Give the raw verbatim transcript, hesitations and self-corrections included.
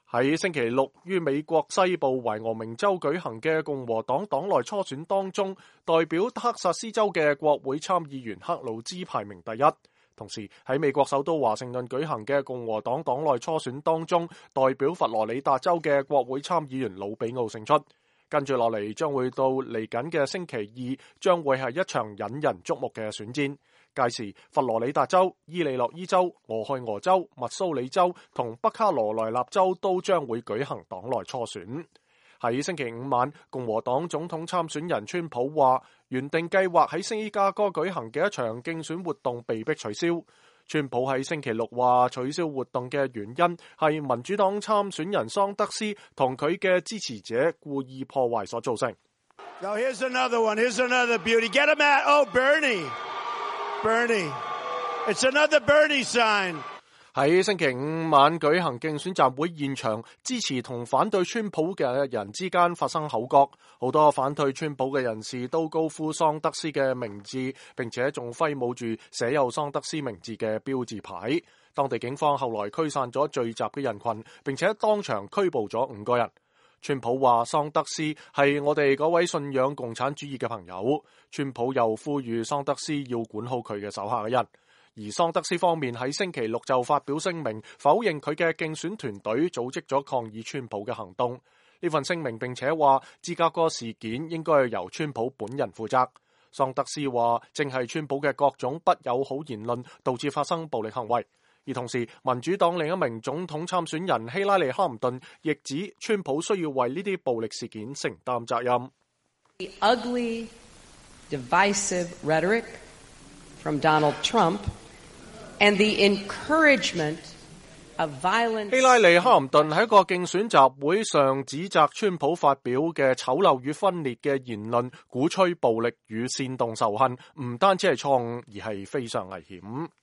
喺星期六於美國西部懷俄明州舉行嘅共和黨黨內初選當中，代表德克薩斯州嘅國會參議員克魯茲排名第一。同時喺美國首都華盛頓舉行嘅共和黨黨內初選當中，代表佛羅里達州嘅國會參議員魯比奧勝出。跟住落嚟將會到嚟緊嘅星期二，將會係一場引人矚目嘅選戰。屆時，佛羅里達州、伊利諾伊州、俄亥俄州、密蘇里州同北卡羅來納州都將會舉行黨內初選。喺星期五晚，共和黨總統參選人川普話，原定計劃喺芝加哥舉行嘅一場競選活動被迫取消。川普喺星期六話，取消活動嘅原因係民主黨參選人桑德斯同佢嘅支持者故意破壞所造成。 Now here's another one. Here's another beauty. Get him out. Oh, Bernie. Bernie. It's another Bernie sign. 喺星期五晚舉行競選集會現場，支持同反對川普嘅人之間發生口角，好多反對川普嘅人士都高呼桑德斯嘅名字，並且仲揮舞住寫有桑德斯名字嘅標誌牌。當地警方後來驅散咗聚集嘅人群，並且當場拘捕咗五個人。川普話桑德斯係我哋嗰位信仰共產主義嘅朋友。川普又呼籲桑德斯要管好佢嘅手下嘅人。而桑德斯方面喺星期六就發表聲明，否認佢嘅競選團隊組織咗抗議川普嘅行動。呢份聲明並且話芝加哥事件應該由川普本人負責。桑德斯話正係川普嘅各種不友好言論導致發生暴力行為。而同時，民主黨另一名總統參選人希拉里哈姆頓亦指川普需要為呢啲暴力事件承擔責任。 The ugly, divisive rhetoric from Donald Trump and the encouragement of violence. 希拉里哈姆頓喺一個競選集會上指責川普發表嘅醜陋與分裂嘅言論，鼓吹暴力與煽動仇恨，唔單止係錯誤，而係非常危險。